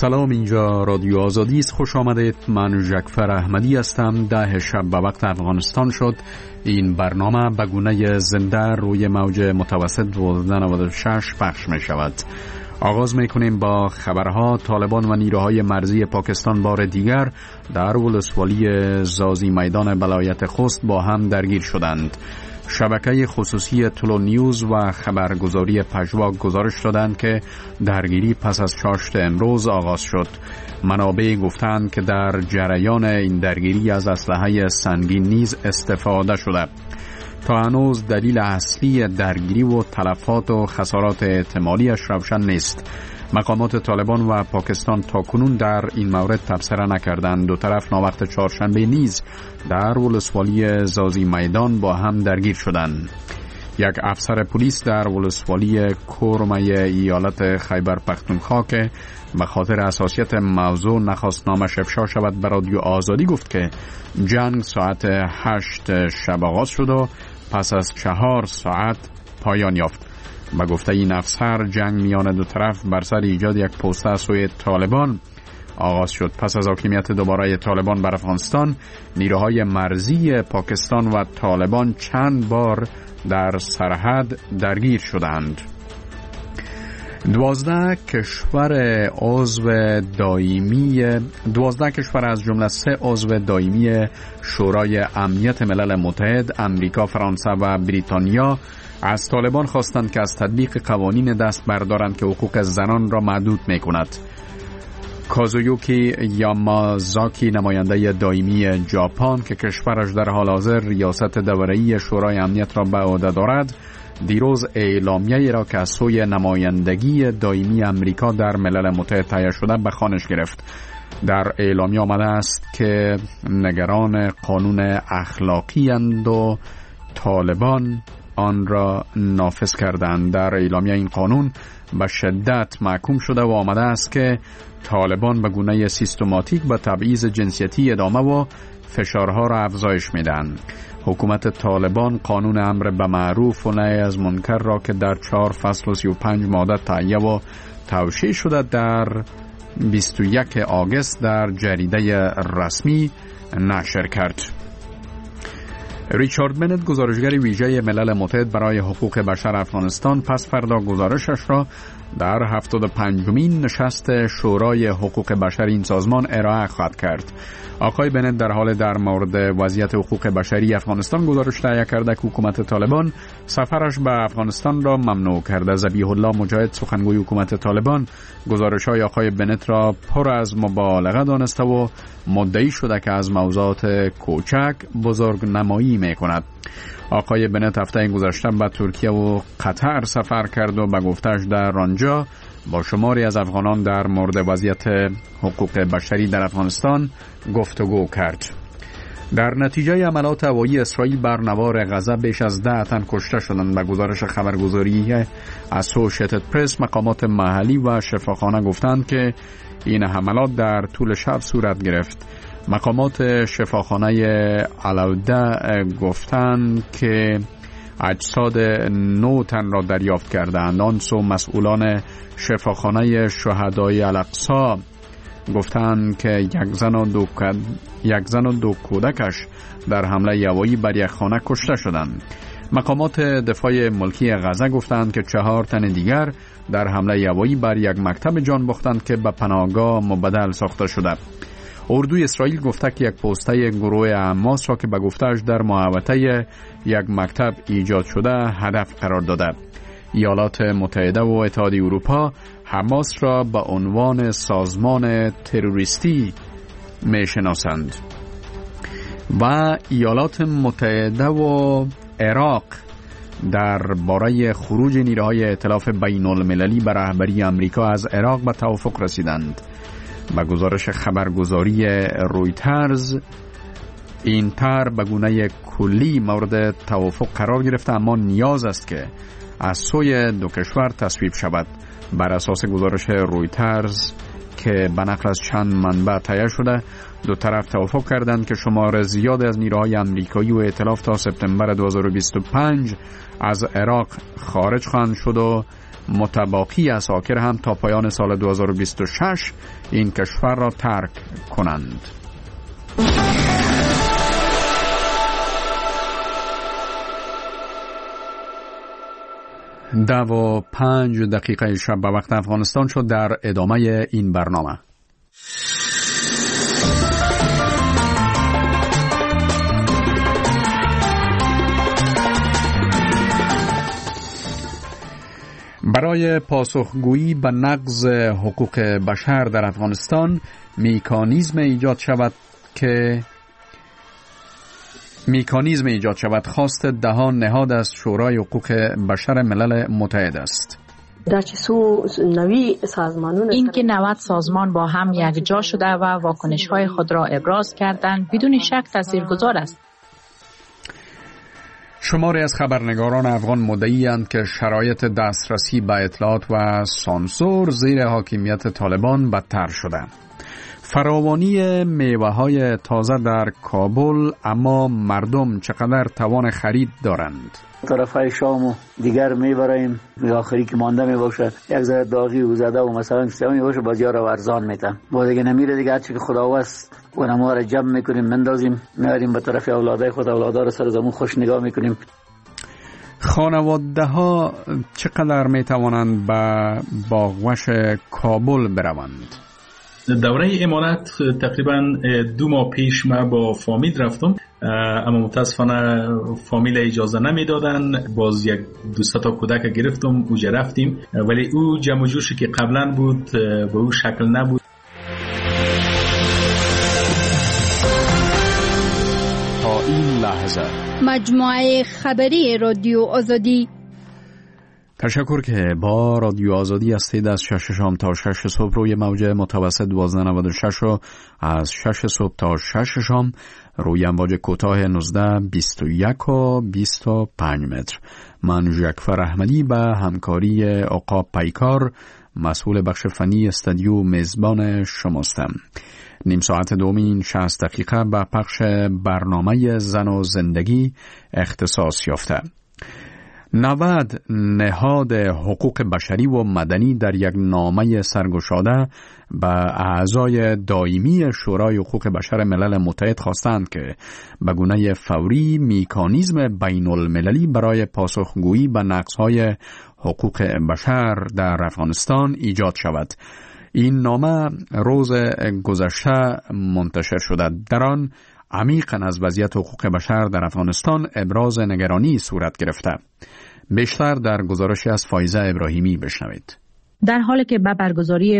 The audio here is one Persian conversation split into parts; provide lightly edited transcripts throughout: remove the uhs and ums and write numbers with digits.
سلام، اینجا رادیو آزادی است. خوش آمدید. من جعفر احمدی هستم. 10 شب به وقت افغانستان شد. این برنامه به گونه زنده روی موج متوسط 1296 پخش می شود. آغاز می کنیم با خبرها. طالبان و نیروهای مرزی پاکستان بار دیگر در ولسوالی زازی میدان ولایت خوست با هم درگیر شدند. شبکه خصوصی تلو نیوز و خبرگزاری پژواک گزارش دادند که درگیری پس از چاشت امروز آغاز شد. منابع گفتند که در جریان این درگیری از اسلحه سنگین نیز استفاده شده. تا هنوز دلیل اصلی درگیری و تلفات و خسارات احتمالیش روشن نیست. مقامات طالبان و پاکستان تاکنون در این مورد تبصره نکردند. دو طرف ناوقت چهارشنبه نیز در ولسوالی زازی میدان با هم درگیر شدند. یک افسر پلیس در ولسوالی کرمه ایالت خیبر پختونخوا که به خاطر حساسیت موضوع نخواست نامش افشا شود به رادیو آزادی گفت که جنگ ساعت 8 شب آغاز شد و پس از 4 ساعت پایان یافت. به گفته این افسر جنگ میان دو طرف بر سر ایجاد یک پوسته از سوی طالبان آغاز شد. پس از حاکمیت دوباره طالبان بر افغانستان، نیروهای مرزی پاکستان و طالبان چند بار در سرحد درگیر شدند. 12 کشور از جمله 3 عضو دائمی شورای امنیت ملل متحد، امریکا، فرانسه و بریتانیا از طالبان خواستند که از تطبیق قوانین دست بردارند که حقوق زنان را محدود می کند. کازویوکی یامازاکی، نماینده دائمی ژاپن که کشورش در حال حاضر ریاست دوره‌ای شورای امنیت را به عهده دارد، دیروز اعلامیه‌ای را که از سوی نمایندگی دائمی امریکا در ملل متحد تهیه شده به خوانش گرفت. در اعلامیه آمده است که نگران قانون اخلاقی اند و طالبان آن را نافذ کردند. در اعلامیه این قانون به شدت محکوم شده و آمده است که طالبان به گونه سیستماتیک به تبعیض جنسیتی ادامه و فشارها را افزایش میدن. حکومت طالبان قانون امر به معروف و نهی از منکر را که در 4 فصل و 35 ماده تهیه و توشیح شده در 21 آگوست در جریده رسمی نشر کرد. ریچارد بنت، گزارشگر ویژه ملل متحد برای حقوق بشر افغانستان، پس فردا گزارشش را در 75مین نشست شورای حقوق بشر این سازمان ارائه خواهد کرد. آقای بنت در حال در مورد وضعیت حقوق بشری افغانستان گزارش تهیه کرده که حکومت طالبان سفرش به افغانستان را ممنوع کرده. ذبیح الله مجاهد، سخنگوی حکومت طالبان، گزارش‌های آقای بنت را پر از مبالغه دانسته و مدعی شده که از موضوعات کوچک بزرگ نمایی می‌کند. آقای بنت هفته گذشته به ترکیه و قطر سفر کرد و به گفتش در آنجا با شماری از افغانان در مورد وضعیت حقوق بشری در افغانستان گفتگو کرد. در نتیجه عملات هوایی اسرائیل بر نوار غزه بیش از 10 تن کشته شدند. به گزارش خبرگزاری اسوشیتد پرس، مقامات محلی و شفاخانه گفتند که این حملات در طول شب صورت گرفت. مقامات شفاخانه علوده گفتند که اجساد 9 تن را دریافت کردند. آن سو مسئولان شفاخانه شهدای الاقصی گفتند که یک زن و 2 کودکش در حمله هوایی بر یک خانه کشته شدند. مقامات دفاع ملکی غزه گفتند که 4 تن دیگر در حمله هوایی بر یک مکتب جان باختند که به پناهگاه مبدل ساخته شده. اردوی اسرائیل گفته که یک پوسته گروه حماس را که به گفته‌اش در محوطه یک مکتب ایجاد شده هدف قرار داده. ایالات متحده و اتحادیه اروپا حماس را به عنوان سازمان تروریستی میشناسند و ایالات متحده و عراق درباره خروج نیروهای ائتلاف بین المللی به رهبری آمریکا از عراق به توافق رسیدند. به گزارش خبرگزاری رویترز، این طرح به گونه کلی مورد توافق قرار گرفته، اما نیاز است که از سوی دو کشور تصویب شود. بر اساس گزارش رویترز که به نقل از چند منبع تهیه شده، دو طرف توافق کردند که شمار زیاد از نیروهای آمریکایی و ائتلاف تا سپتامبر 2025 از عراق خارج خواهند شد و متباقی اساکر هم تا پایان سال 2026 این کشور را ترک کنند. 10:05 شب به وقت افغانستان شد. در ادامه این برنامه برای پاسخگویی به نقض حقوق بشر در افغانستان میکانیزم ایجاد شود خواست دهان نهاد از شورای حقوق بشر ملل متحد است. این که 90 سازمان با هم یک جا شده و واکنش‌های خود را ابراز کردند بدون شک تاثیرگذار است. شماری از خبرنگاران افغان مدعی‌اند که شرایط دسترسی به اطلاعات و سانسور زیر حاکمیت طالبان بدتر شده. فراوانی میوه‌های تازه در کابل، اما مردم چقدر توان خرید دارند؟ طرفای شام و دیگر میبریم، آخری که مانده میباشه یک ذره داغی و زده و مثلا سیامی باشه بازیار رو ارزان میتن. با دیگه نمیره دیگه، هرچی که خداوست اونما رو جمع میکنیم مندازیم میاریم به طرف اولادای خود، اولادا رو سر زمون خوش نگاه میکنیم. خانواده ها چقدر میتوانند به باغوش کابل بروند؟ دوره امانت تقریبا 2 ماه پیش ما با فامیل رفتم، اما متاسفانه فامیل اجازه نمیدادن. باز یک 200 تا کودک گرفتم اوجا رفتیم، ولی او جمع جوشی که قبلا بود به او شکل نبود. تا این لحظه مجموعه خبری رادیو آزادی. تشکر که با رادیو آزادی هستید. از 6 شام تا 6 صبح روی موج متوسط 1296 و از 6 صبح تا 6 شام روی امواج کوتاه 19 21 و 25 متر. من ژکفر احمدی به همکاری آقا پیکار مسئول بخش فنی استودیو میزبان شماستم. نیم ساعت دومین 60 دقیقه به پخش برنامه زن و زندگی اختصاص یافته. 90 نهاد حقوق بشری و مدنی در یک نامه سرگشاده به اعضای دائمی شورای حقوق بشر ملل متحد خواستند که به گونه فوری میکانیزم بین المللی برای پاسخگویی به نقض‌های حقوق بشر در افغانستان ایجاد شود. این نامه روز گذشته منتشر شده. در آن عمیقاً از وضعیت حقوق بشر در افغانستان ابراز نگرانی صورت گرفته. بیشتر در گزارشی از فایزه ابراهیمی بشنوید. در حالی که به برگزاری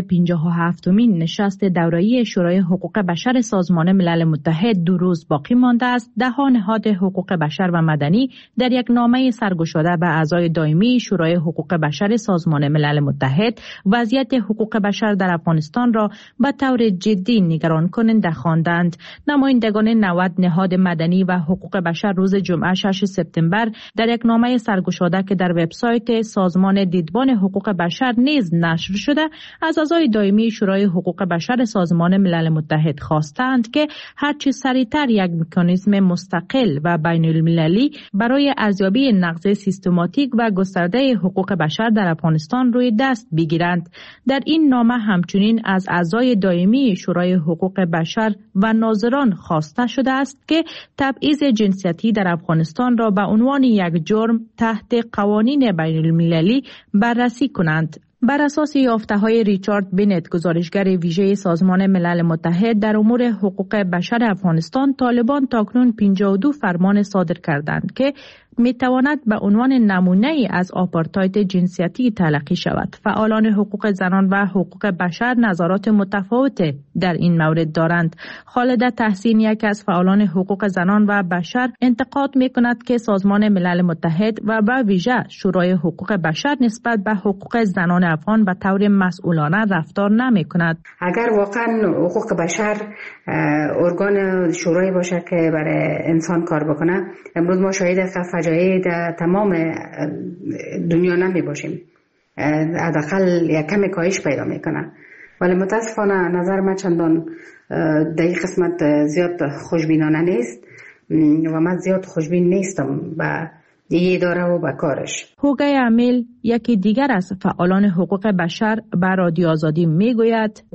57مین نشست دوره‌ای شورای حقوق بشر سازمان ملل متحد 2 روز باقی مانده است، 10 نهاد حقوق بشر و مدنی در یک نامه سرگشاده به اعضای دائمی شورای حقوق بشر سازمان ملل متحد وضعیت حقوق بشر در افغانستان را به طور جدی نگران کننده خواندند. نمایندگان 90 نهاد مدنی و حقوق بشر روز جمعه 6 سپتامبر در یک نامه سرگشاده که در وبسایت سازمان دیدبان حقوق بشر نیز نشر شده از اعضای دائمی شورای حقوق بشر سازمان ملل متحد خواستند که هرچه سریعتر یک مکانیزم مستقل و بین المللی برای ارزیابی نقض سیستماتیک و گسترده حقوق بشر در افغانستان روی دست بگیرند. در این نامه همچنین از اعضای دائمی شورای حقوق بشر و ناظران خواسته شده است که تبعیض جنسیتی در افغانستان را به عنوان یک جرم تحت قوانین بین المللی بررسی کنند. بر اساس یافته‌های ریچارد بنت، گزارشگر ویژه سازمان ملل متحد در امور حقوق بشر افغانستان، طالبان تاکنون 52 فرمان صادر کردند که میتواند به عنوان نمونه از آپارتاید جنسیتی تلقی شود. فعالان حقوق زنان و حقوق بشر نظرات متفاوت در این مورد دارند. خالده تحسین، یک از فعالان حقوق زنان و بشر، انتقاد میکند که سازمان ملل متحد و به ویژه شورای حقوق بشر نسبت به حقوق زنان افغان به طور مسئولانه رفتار نمیکند. اگر واقعا حقوق بشر ارگان شورایی باشه که برای انسان کار بکنه، امروز ما شاهد فجایع در تمام دنیا نمی باشیم. حداقل یک کمی کاهش پیدا میکنه، ولی متاسفانه نظر من چندان در این قسمت زیاد خوشبینانه نیست و من زیاد خوشبین نیستم به دیگه اداره و بکارش. هوگه امیل یکی دیگر از فعالان حقوق بشر به رادیو آزادی میگوید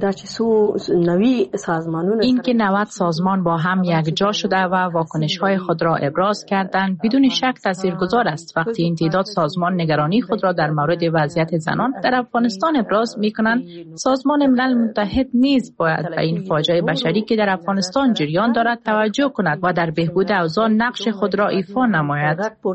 این که 90 سازمان با هم یک جا شده و واکنش‌های خود را ابراز کردند بدون شک تاثیرگذار است. وقتی این تعداد سازمان نگرانی خود را در مورد وضعیت زنان در افغانستان ابراز می‌کنند، سازمان ملل متحد نیز باید به این فاجعه بشری که در افغانستان جریان دارد توجه کند و در بهبود اوضاع نقش خود را ایفا نماید.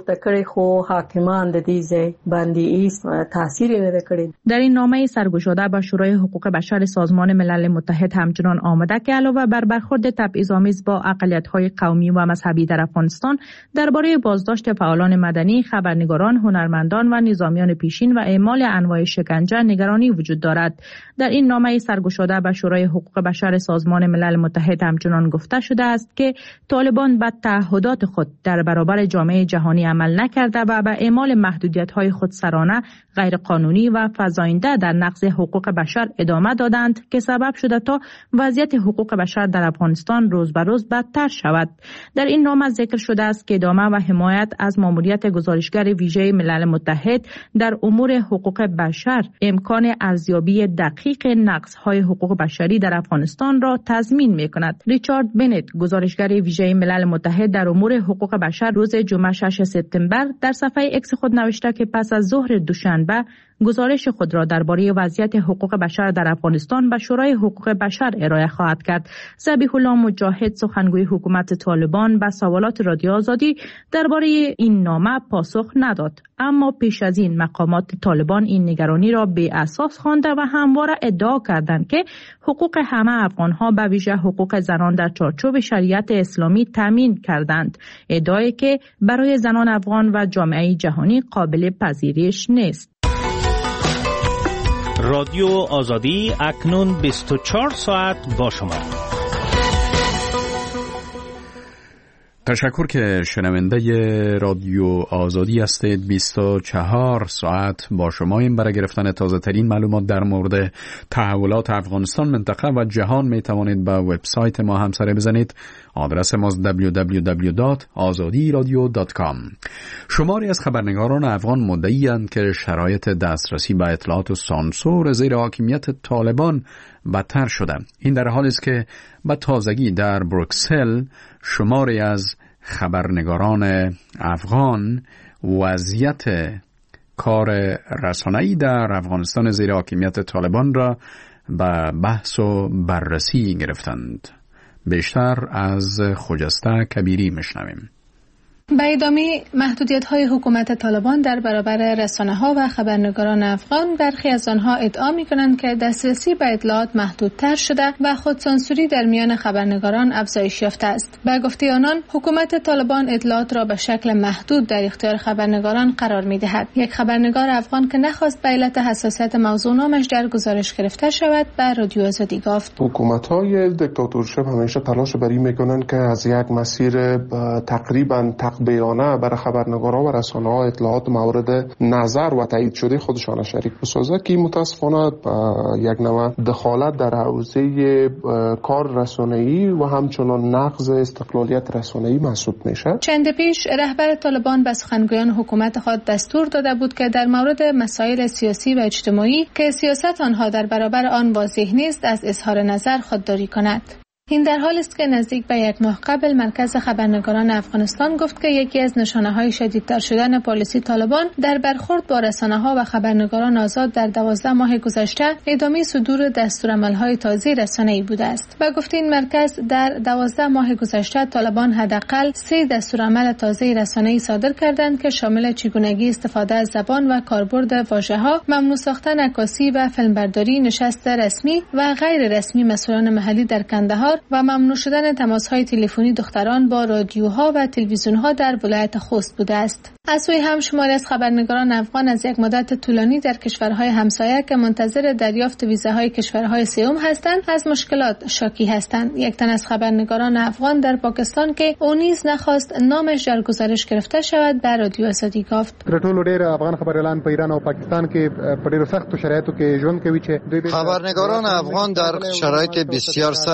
در این نامه سرگشاده به شورای حقوق بشر سازمان ملل متحد همچنان آمده که علاوه بر برخورد تبعیض‌آمیز با اقلیت‌های قومی و مذهبی در افغانستان، درباره بازداشت فعالان مدنی، خبرنگاران، هنرمندان و نظامیان پیشین و اعمال انواع شکنجه نگرانی وجود دارد. در این نامه سرگشاده به شورای حقوق بشر سازمان ملل متحد همچنان گفته شده است که طالبان به تعهدات خود در برابر جامعه جهانی عمل نکرده و به اعمال محدودیت‌های خودسرانه، غیرقانونی و فزاینده در نقض حقوق بشر ادامه دادند که سبب شده تا وضعیت حقوق بشر در افغانستان روز به روز بدتر شود. در این نامه ذکر شده است که ادامه و حمایت از ماموریت گزارشگر ویژه ملل متحد در امور حقوق بشر امکان ارزیابی دقیق نقض‌های حقوق بشری در افغانستان را تضمین می‌کند. ریچارد بنت، گزارشگر ویژه ملل متحد در امور حقوق بشر، روز جمعه 6 سپتامبر در صفحه اکس خود نوشته که پس از ظهر دوشنبه گزارش خود را درباره وضعیت حقوق بشر در افغانستان به شورای حقوق بشر ارائه خواهد کرد. ذبیح الله مجاهد، سخنگوی حکومت طالبان، به سوالات رادیو آزادی درباره این نامه پاسخ نداد، اما پیش از این مقامات طالبان این نگرانی را بی اساس خوانده و همواره ادعا کردند که حقوق همه افغان‌ها به ویژه حقوق زنان در چارچوب شریعت اسلامی تامین کردند، ادعایی که برای زنان افغان و جامعه جهانی قابل پذیرش نیست. رادیو آزادی اکنون 24 ساعت با شما. تشکر که شنونده رادیو آزادی هستید. 24 ساعت با شما این برای گرفتن تازه ترین معلومات در مورد تحولات افغانستان، منطقه و جهان می توانید به وبسایت ما هم سر بزنید. آدرس ما www.azadiradio.com. شماری از خبرنگاران افغان مدعی‌اند که شرایط دسترسی به اطلاعات و سانسور زیر حاکمیت طالبان بدتر شده. این در حالی است که به تازگی در بروکسل شماری از خبرنگاران افغان وضعیت کار رسانه‌ای در افغانستان زیر حاکمیت طالبان را به بحث و بررسی گرفتند. بیشتر از خجسته کبیری میشنویم. به ادامه محدودیت‌های حکومت طالبان در برابر رسانه‌ها و خبرنگاران افغان، برخی از آنها ادعا می‌کنند که دسترسی به اطلاعات محدودتر شده و خودسانسوری در میان خبرنگاران افزایش یافته است. به گفته آنان، حکومت طالبان اطلاعات را به شکل محدود در اختیار خبرنگاران قرار می‌دهد. یک خبرنگار افغان که نخواست به علت حساسیت موضوع نامش در گزارش گرفته شود، به رادیو آزادی گفت: حکومت‌های دیکتاتورشپ همیشه تلاش بر این می‌کنند که از یک مسیر تقریباً بیانه برای خبرنگاران و رسانه‌ها اطلاعات مورد نظر و تایید شده خودشان شریک بسازد که متاسفانه یک نوع دخالت در حوزه کار رسانه‌ای و همچنان نقض استقلالیت رسانه‌ای محسوب میشه. چند پیش رهبر طالبان به سخنگویان حکومت خود دستور داده بود که در مورد مسائل سیاسی و اجتماعی که سیاست آنها در برابر آن واضح نیست از اظهار نظر خودداری کند. این در حالی است که نزدیک به یک ماه قبل مرکز خبرنگاران افغانستان گفت که یکی از نشانه‌های شدیدتر شدن پالیسی طالبان در برخورد با رسانه‌ها و خبرنگاران آزاد در 12 ماه گذشته ادامه صدور دستورالعمل‌های تازه رسانه‌ای بوده است. با گفته این مرکز، در 12 ماه گذشته طالبان حداقل 3 دستورالعمل تازه رسانه‌ای صادر کردند که شامل چگونگی استفاده از زبان و کاربرد واژه‌ها، ممنوع ساختن عکاسی و فیلمبرداری، نشست رسمی و غیر رسمی مسئولان محلی در کندهار و ممنوع شدن تماس‌های تلفنی دختران با رادیوها و تلویزیون‌ها در ولایت خوست بوده است. از سوی هم شماری از خبرنگاران افغان از یک مدت طولانی در کشورهای همسایه که منتظر دریافت ویزاهای کشورهای سوم هستند، از مشکلات شاکی هستند. یک تن از خبرنگاران افغان در پاکستان که او نیز نخواست نامش در گزارش گرفته شود، به رادیو آزادی گفت: افغان خبريالان په ایران او پاکستان کې په ډیرو سختو شرایطو کې ژوند کوي چې خبرنگاران افغان در شرایط بسیار سخت زندگی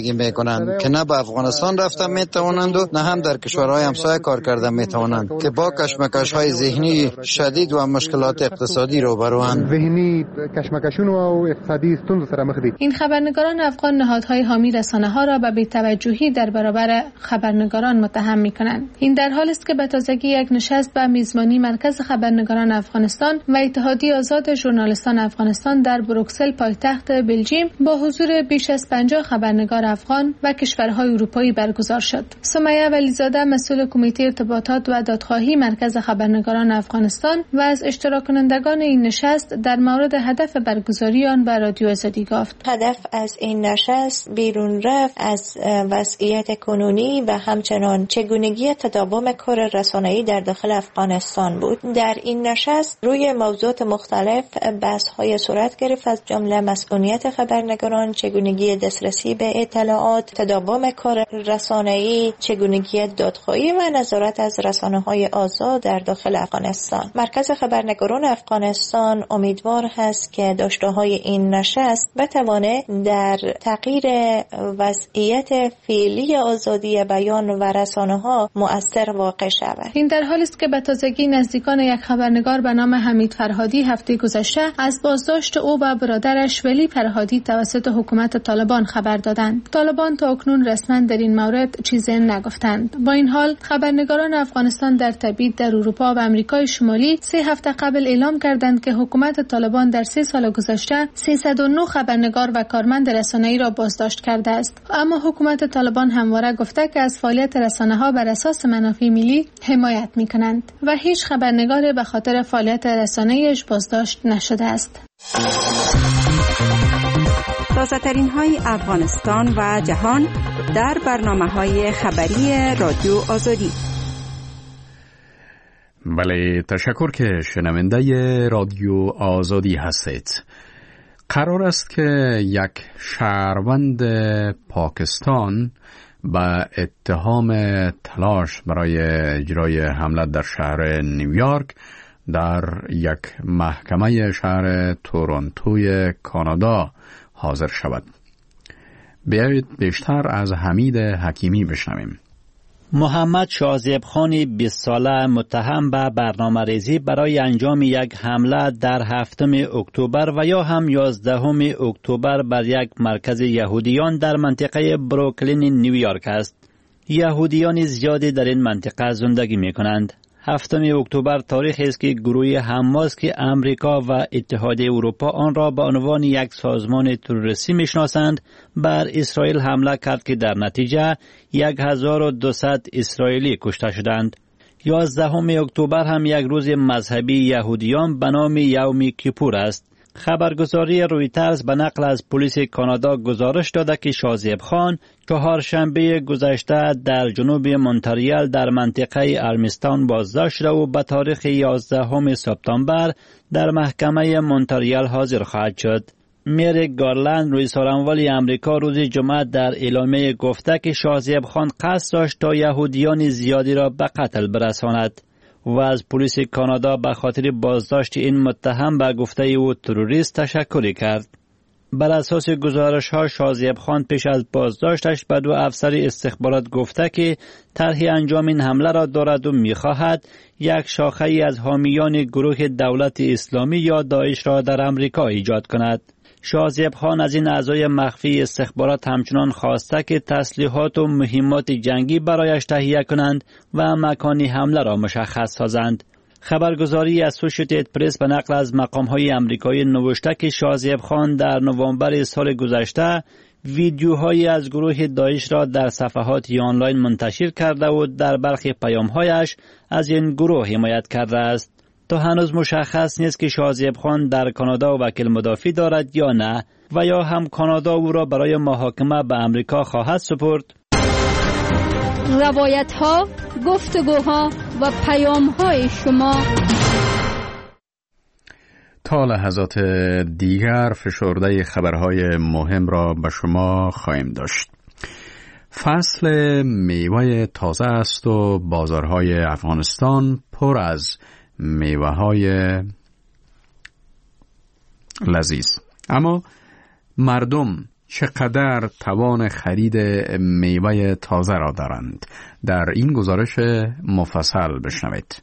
زندگی میکنند که نه به افغانستان رفتن میتوانند و نه هم در کشورهای همسایه کار کردن میتوانند که با کشمکش‌های ذهنی شدید و مشکلات اقتصادی روبروند. ذهنی کشمکشون و اقتصادی استونزو سره مخ دي. این خبرنگاران افغان نهادهای حامی رسانه‌ها را به بی‌توجهی در برابر خبرنگاران متهم می‌کنند. این در حالی است که به تازگی یک نشست به میزبانی مرکز خبرنگاران افغانستان و اتحادیه آزاد ژورنالیستان افغانستان در بروکسل پایتخت بلژیم با حضور بیش از 50 خبرنگار افغان و کشورهای اروپایی برگزار شد. سمیه ولیزاده مسئول کمیته ارتباطات و دادخواهی مرکز خبرنگاران افغانستان و از اشتراک کنندگان این نشست در مورد هدف برگزاری آن به رادیو آزادی گفت. هدف از این نشست بیرون رفت از وضعیت کنونی و همچنان چگونگی تداوم کار رسانه‌ای در داخل افغانستان بود. در این نشست روی موضوعات مختلف بحث‌های صورت گرفت، از جمله مسئولیت خبرنگاران، چگونگی دسترسی به اطلاعات، تداوم کار رسانه‌ای، چگونگی دادخواهی و نظارت از رسانه‌های آزاد در داخل افغانستان. مرکز خبرنگاران افغانستان امیدوار هست که داشته‌های این نشست بتوانه در تغییر وضعیت فعلی آزادی بیان و رسانه‌ها مؤثر واقع شود. این در حالی است که به تازگی نزدیکان یک خبرنگار به نام حمید فرهادی هفته گذشته از بازداشت او و برادرش ولی فرهادی توسط حکومت طالبان خبر دادند. طالبان تا اکنون رسما در این مورد چیزی نگفتند. با این حال خبرنگاران افغانستان در تبعید در اروپا و آمریکای شمالی 3 هفته قبل اعلام کردند که حکومت طالبان در 3 سال گذشته 309 خبرنگار و کارمند رسانه‌ای را بازداشت کرده است. اما حکومت طالبان همواره گفته که از فعالیت رسانه‌ها بر اساس منافع ملی حمایت می‌کنند و هیچ خبرنگاری به خاطر فعالیت رسانه‌ایش بازداشت نشده است. تازه‌ترین های افغانستان و جهان در برنامه‌های خبری رادیو آزادی. بله، تشکر که شنونده رادیو آزادی هستید. قرار است که یک شهروند پاکستان به اتهام تلاش برای اجرای حمله در شهر نیویورک در یک محکمه شهر تورنتوی کانادا حاضر شود. بیایید بیشتر از حمید حکیمی بشنویم. محمد شازیب خانی 20 ساله متهم به برنامه‌ریزی برای انجام یک حمله در 7 اکتبر و یا هم 11 اکتبر بر یک مرکز یهودیان در منطقه بروکلین نیویورک است. یهودیان زیادی در این منطقه زندگی می کنند. 7 اکتبر تاریخی است که گروه حماس که امریکا و اتحادیه اروپا آن را به عنوان یک سازمان تروریستی میشناسند بر اسرائیل حمله کرد که در نتیجه 1200 اسرائیلی کشته شدند. 11 اکتبر هم یک روز مذهبی یهودیان به نام یوم کیپور است. خبرگزاری رویترز به نقل از پلیس کانادا گزارش داده که شازیب خان چهارشنبه گذشته در جنوب مونتریال در منطقه ارمیستان بازداشت شده و به تاریخ 11 سپتامبر در محکمه مونتریال حاضر خواهد شد. میری گارلند رئیس اموال آمریکا روز جمعه در اعلامیه گفته که شازیب خان قصد داشت تا یهودیان زیادی را به قتل برساند و از پلیس کانادا به خاطر بازداشت این متهم به گفته او تروریست تشکر کرد. بر اساس گزارش ها شازیب خان پیش از بازداشتش به 2 افسر استخبارات گفته که طرح انجام این حمله را دارد و می‌خواهد یک شاخه ای از حامیان گروه دولت اسلامی یا داعش را در امریکا ایجاد کند. شازیب خان از این اعضای مخفی استخبارات همچنان خواسته که تسلیحات و مهمات جنگی برایش تهیه کنند و مکان حمله را مشخص سازند. خبرگزاری اسوشییتد پرس به نقل از مقام‌های آمریکایی نوشته که شازیب خان در نوامبر سال گذشته ویدیوهایی از گروه داعش را در صفحات آنلاین منتشر کرده و در برخی پیام‌هایش از این گروه حمایت کرده است. تا هنوز مشخص نیست که شازیب خان در کانادا وکیل مدافع دارد یا نه و یا هم کانادا او را برای محاکمه به امریکا خواهد سپرد. روایت‌ها، گفتگوها و پیام‌های شما. تا لحظات دیگر فشرده خبرهای مهم را به شما خواهیم داشت. فصل میوه تازه است و بازارهای افغانستان پر از میوه‌های لذیذ. اما مردم چقدر توان خرید میوه تازه را دارند؟ در این گزارش مفصل بشنوید.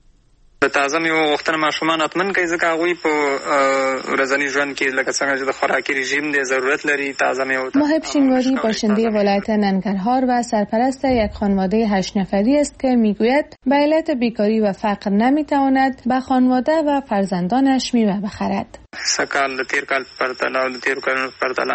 تازه میوه غوښتنه ماشومان حتما کوي ځکه هغوی په ورځني ژوند کې لکه څنګه چې د خوراکي رژیم دی ضرورت لري تازه میوه. ماهب شینواری باشنده ولایت ننگرهار و سرپرست یک خانواده 8 نفری است که میگوید به علت بیکاری و فقر نمیتواند به خانواده و فرزندانش میوه بخرد. سکال د تیر کال پرتله او د تیر کال پرتله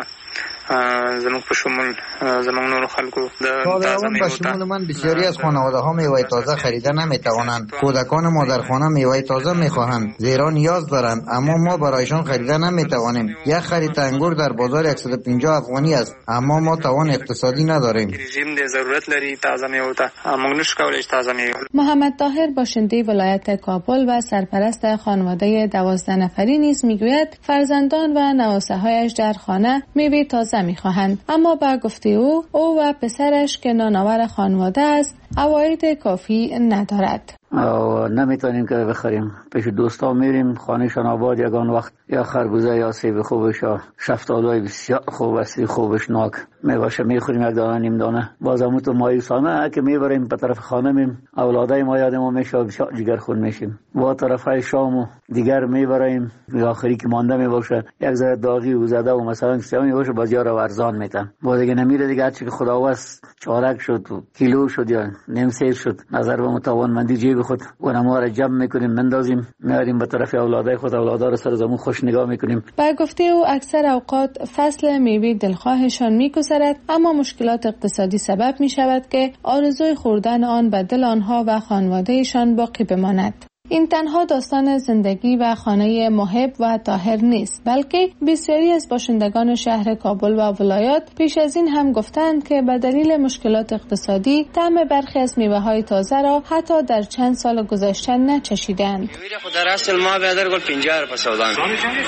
زموږ په شمول زموږ نور خلکو د تازه میوه شمول من بسیاری از خانواده ها میوه تازه خریده نمیتوانند. کودکان مادرخانه میوه تازه میخواهند زیرا نیاز دارند، اما ما برایشان خریده نمیتوانیم. یک خرید انگور در بازار 150 افغانی است، اما ما توان اقتصادی نداریم. رژیم د ضرورت لري تازه میوه ته موږ نشو کولای تازه میوه. محمد طاهر باشنده ولایت کابل و سرپرست خانواده 12 نفری نیز میگوید فرزندان و نواسه‌هایش در خانه میوه تازه میخواهند، اما با گفته او و پسرش که نانآور خانواده است عواید کافی ندارد. نمیتونیم که بخریم. پیش دوستا میریم، خانهشان آباد یگان وقت یا خربوزه یا سیب خوبش یا شفتالوی بسیار خوب است، خوبش ناک میباشه میخوریم یک دانه نیم دانه. بازم تو مایوسانه که میبریم به طرف خانه میم اولادای ما یاد ما میشه جگر خون میشیم. با طرفای شامو دیگر میبریم آخری که مانده میباشه یک ذره داغی و زده و مثلا سیامی باشه بازیار ورزان میتن. با دیگه نمیره دیگه هرچی که خداوند چارک شد و کیلو شد یا نیم سیر شد نظر به متوانمندی جیب خود اونما را جمع میکنیم مندازیم میاریم به طرف اولادای خود، اولادا رو سر زمون خوش نگاه میکنیم. با گفته او اکثر اوقات فصل میوه دلخواهشان میگذرد، اما مشکلات اقتصادی سبب میشود که آرزوی خوردن آن به دل آنها و خانوادهشان باقی بماند. این تنها داستان زندگی و خانه محب و طاهر نیست، بلکه بسیاری از باشندگان شهر کابل و ولایات پیش از این هم گفتند که به دلیل مشکلات اقتصادی طعم برخی از میوه‌های تازه را حتی در چند سال گذشته نچشیدند. در اصل ما به در گل 50 روپیه سودا می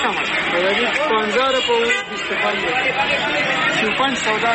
50 روپیه 25 سودا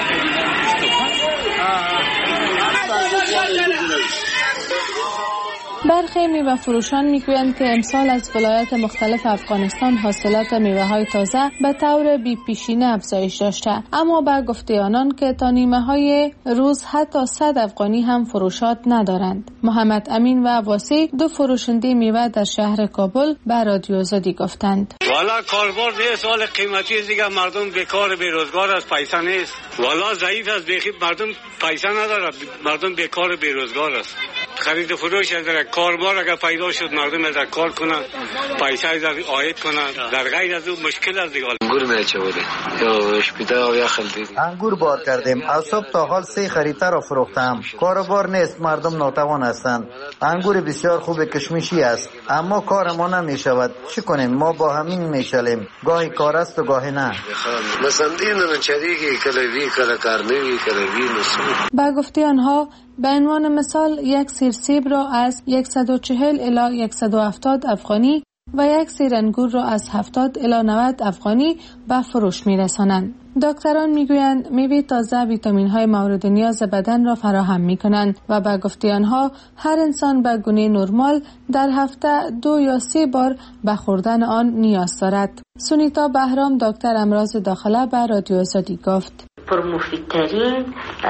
برخی میوه فروشان میگویند که امسال از ولایات مختلف افغانستان حاصلات میوه‌های تازه به طور بی‌پیشینه افزایش داشته، اما با گفته آنان که تا نیمه‌های روز حتی 100 افغانی هم فروشات ندارند. محمد امین و واسی دو فروشنده میوه در شهر کابل به رادیو آزادی گفتند: والا کاربار نیست، سال قیمتی دیگه مردم بیکار بیروزگار است، پیسه نیست. والا ضعیف است، بیخی مردم پیسه نداره، مردم بیکار بیروزگار است. خرید و فروش از کاربار اگر پیدا شد مردم از کار کنند، پیسه از عاید کنند، در غیر از اون مشکل است دیگه. انگور میچوره یا اشپیده یا خلدی انگور بار کردیم، از صبح تا حال 3 خریده را فروختم. کاربار نیست، مردم ناتوان هستند. انگور بسیار خوب کشمشی است، اما کار ما نمیشود. چی کنیم؟ ما با همین میشلیم، گاهی کار است و گاهی نه. مثلا دیدن چریکی کلوی کلا کارنوی کلوی نسو. با گفته آنها به عنوان مثال یک سیر سیب را از 140 الی 170 افغانی و یک سیر انگور را از 70 الی 90 افغانی به فروش می‌رسانند. دکتران میگویند میوه تازه ویتامین‌های مورد نیاز بدن را فراهم می‌کنند و به گفته آنها هر انسان به گونه نرمال در هفته 2 یا 3 بار به خوردن آن نیاز دارد. سونیتا بهرام دکتر امراض داخله به رادیو آزادی گفت: پر مفیدترین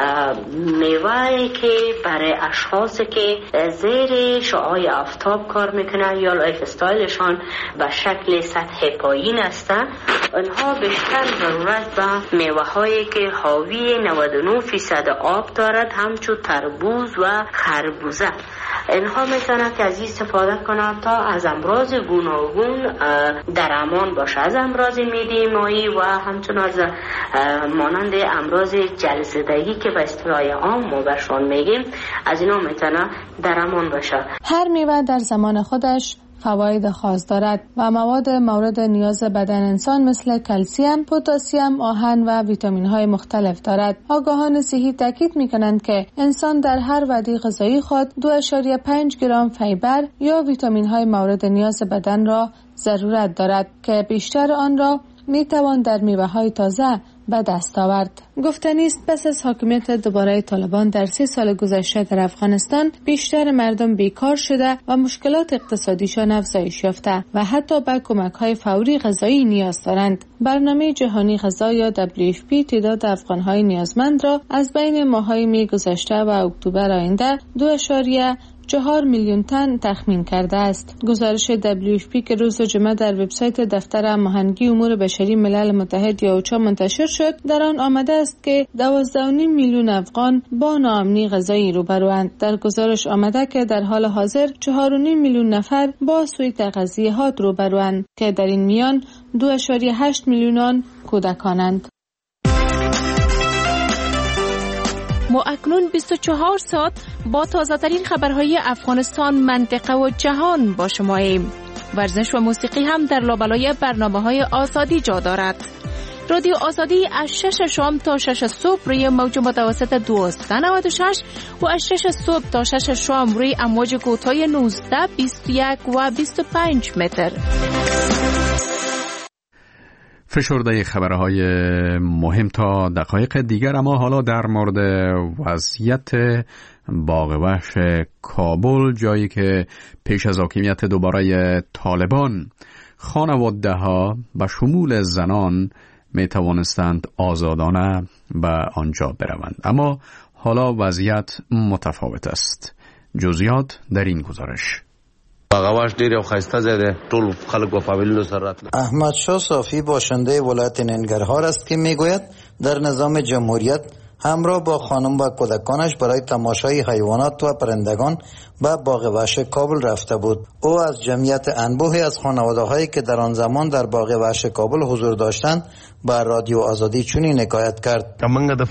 میوه‌ای که برای اشخاصی که زیر شعاع آفتاب کار میکنن یا لایف استایلشان به شکل سطح پایین هستن، اونها بیشتر ضرورت به میوه‌هایی که حاوی 99% آب دارد، همچون تربوز و خربوزه. اینها میتونن که از این استفاده کنند تا از امراض گوناگون در امان باشه، از امراض معده مایی و همچنین از مانند امراض جلزدگی که به اصطلاح عام ما برشون میگیم، از اینا میتونه در امان باشه. هر میوه در زمان خودش فواید خاص دارد و مواد مورد نیاز بدن انسان مثل کلسیم، پتاسیم، آهن و ویتامین های مختلف دارد. آگاهان صحی تاکید میکنند که انسان در هر وعده غذایی خود 2.5 گرم فیبر یا ویتامین های مورد نیاز بدن را ضرورت دارد که بیشتر آن را می توان در میوه‌های تازه به دست آورد. گفتنی است پس از حاکمیت دوباره طالبان در 3 سال گذشته در افغانستان بیشتر مردم بیکار شده و مشکلات اقتصادیشان افزایش یافته و حتی به کمک‌های فوری غذایی نیاز دارند. برنامه جهانی غذا یا WFP تعداد افغان‌های نیازمند را از بین ماه‌های می گذشته و اکتبر آینده 2.4 میلیون تن تخمین کرده است. گزارش WFP که روز جمعه در وبسایت دفتر هماهنگی امور بشری ملل متحد یا اوچا منتشر شد، در آن آمده است که 12.5 میلیون افغان با ناامنی غذایی روبروند. در گزارش آمده که در حال حاضر 4.5 میلیون نفر با سوء تغذیه‌ات روبروند که در این میان 2.8 میلیون کودکانند. ما اکنون 24 ساعت با تازه ترین خبرهای افغانستان، منطقه و جهان با شماییم. ورزش و موسیقی هم در لابلای برنامه‌های آزادی جا دارد. رادیو آزادی از 6 شام تا 6 صبح روی موج متوسط 1296 و از 6 صبح تا 6 شام روی امواج کوتاه 19، 21 و 25 متر. فشرده خبرهای مهم تا دقایق دیگر، اما حالا در مورد وضعیت باغ وحش کابل، جایی که پیش از حاکمیت دوباره طالبان خانواده ها به شمول زنان می توانستند آزادانه به آنجا بروند، اما حالا وضعیت متفاوت است. جزئیات در این گزارش. باغواش ډیر او خسته زده ټول خلک و فامیلونو سره راتل. احمد شاه صافی باشنده ولایت ننگرهار است که میگوید در نظام جمهوریت همراه با خانم و کودکانش برای تماشای حیوانات و پرندگان به باغ وحش کابل رفته بود. او از جمعیت انبوهی از خانواده‌هایی که در آن زمان در باغ وحش کابل حضور داشتند با رادیو آزادی چنین حکایت کرد.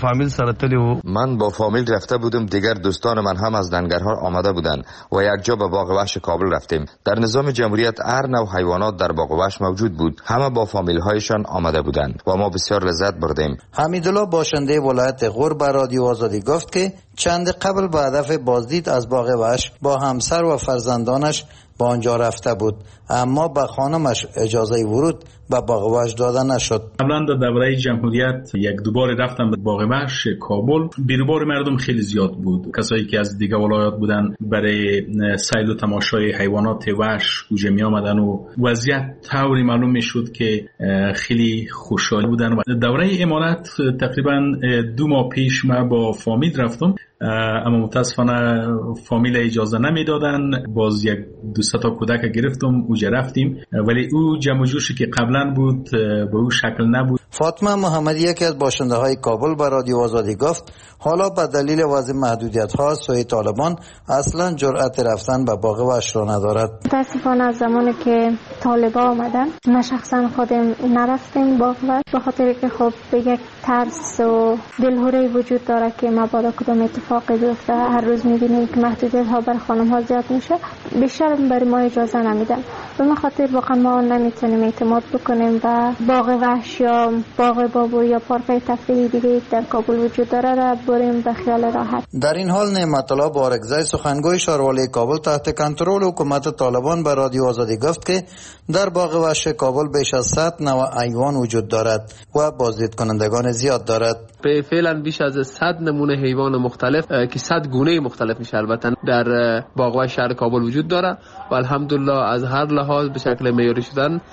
من با فامیل رفته بودم، دیگر دوستان من هم از ننگرهار آمده بودند و یک جا به باغ وحش کابل رفتیم. در نظام جمهوریت هر نوع حیوانات در باغ وحش موجود بود. همه با فامیل هایشان آمده بودند و ما بسیار لذت بردیم. حمیدالله باشنده ولایت غور به رادیو آزادی گفت که چند قبل به هدف بازدید از باغ وحش با همسر و فرزندانش با آنجا رفته بود، اما به خانمش اجازه ورود به باغ وحش داده نشد. قبلا در دوره جمهوریت یک دوباره رفتم به باغ وحش کابل. بیروبار مردم خیلی زیاد بود. کسایی که از دیگه ولایات بودن برای سیل و تماشای حیوانات وحش اونجا می آمدن و وضعیت طوری معلوم می شد که خیلی خوشحال بودن. و دوره امارت تقریبا 2 ماه پیش من با فامیل رفتم، اما متاسفانه فامیل اجازه نمیدادن. باز یک 200 تا کودک گرفتم اونجا رفتیم، ولی او جمع جوشی که قبلا بود به او شکل نبود. فاطمه محمدی یکی از باشنده های کابل به رادیو آزادی گفت حالا به دلیل وضع محدودیت ها سوی طالبان اصلا جرأت رفتن به باغ وحش را ندارد. متاسفانه از زمانی که طالبان آمدن ما شخصا خودم نرفتیم باغ وحش، به خاطر که خب به یک ترس و دلهوری وجود داره که مبادا کدام اتفاقی بیفته. هر روز میبینیم که محدودیت ها بر خانم ها زیاد میشه، بیشتر برای ما اجازه نمیدن. به من خاطر واقعا ما نمیتونیم اعتماد بکنیم و باغ وحش یا باغ بابو یا پارک تفریحی دیگه در کابل وجود داره را بریم به خیال راحت. در این حال نعمت الله بارگزای سخنگوی شاروالی کابل تحت کنترل حکومت طالبان به رادیو آزادی گفت که در باغ وحش کابل بیش از 100 نوع حیوان وجود دارد و بازدید کنندگان زیاد دارد. فعلا بیش از 100 نمونه حیوان مختلف که 100 گونه مختلف میشه البته در باغ وحش شهر کابل وجود داره و الحمدلله از هر لحاظ به شکل معیاری شدن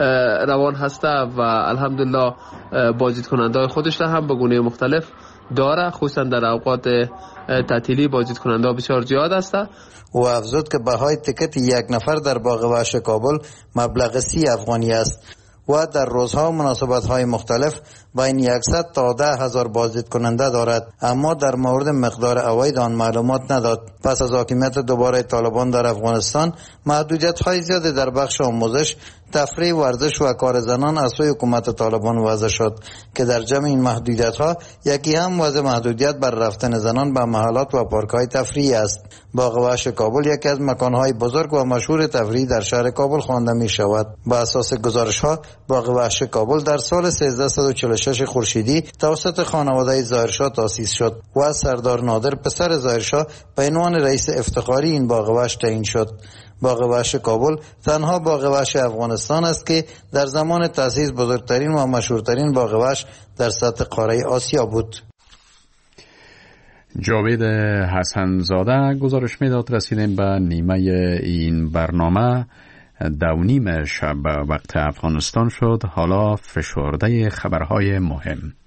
روان هسته و الحمدلله بازدید کننده خودش هم به گونه مختلف داره، خصوصا در اوقات تعطیلی بازدید کننده بسیار زیاد هسته. و افزود که بهای تکت یک نفر در باغ وحش کابل مبلغ 30 افغانی است و در روزها و مناسبت‌های مختلف بین 100 تا 10,000 بازدید کننده دارد، اما در مورد مقدار عواید آن معلومات نداد. پس از حاکمیت دوباره طالبان در افغانستان محدودیت‌های زیادی در بخش آموزش، تفریح، ورزش و کار زنان از سوی حکومت طالبان وضع شد که در جمع این محدودیت‌ها یکی هم وضع محدودیت بر رفتن زنان به محلات و پارک‌های تفریحی است. باغ وحش کابل یکی از مکان‌های بزرگ و مشهور تفریحی در شهر کابل خوانده می‌شود. بر اساس گزارش‌ها باغ وحش کابل در سال 1346 بخشش خورشیدی توسط خانواده ظاهرشاه تأسیس شد و سردار نادر پسر ظاهرشاه به عنوان رئیس افتخاری این باغ وحش تعیین شد. باغ وحش کابل تنها باغ وحش افغانستان است که در زمان تأسیس بزرگترین و مشهورترین باغ وحش در سطح قاره آسیا بود. جاوید حسن زاده گزارش میداد. رسیدیم به نیمه این برنامه. 2:30 شب وقت افغانستان شد. حالا فشرده خبرهای مهم.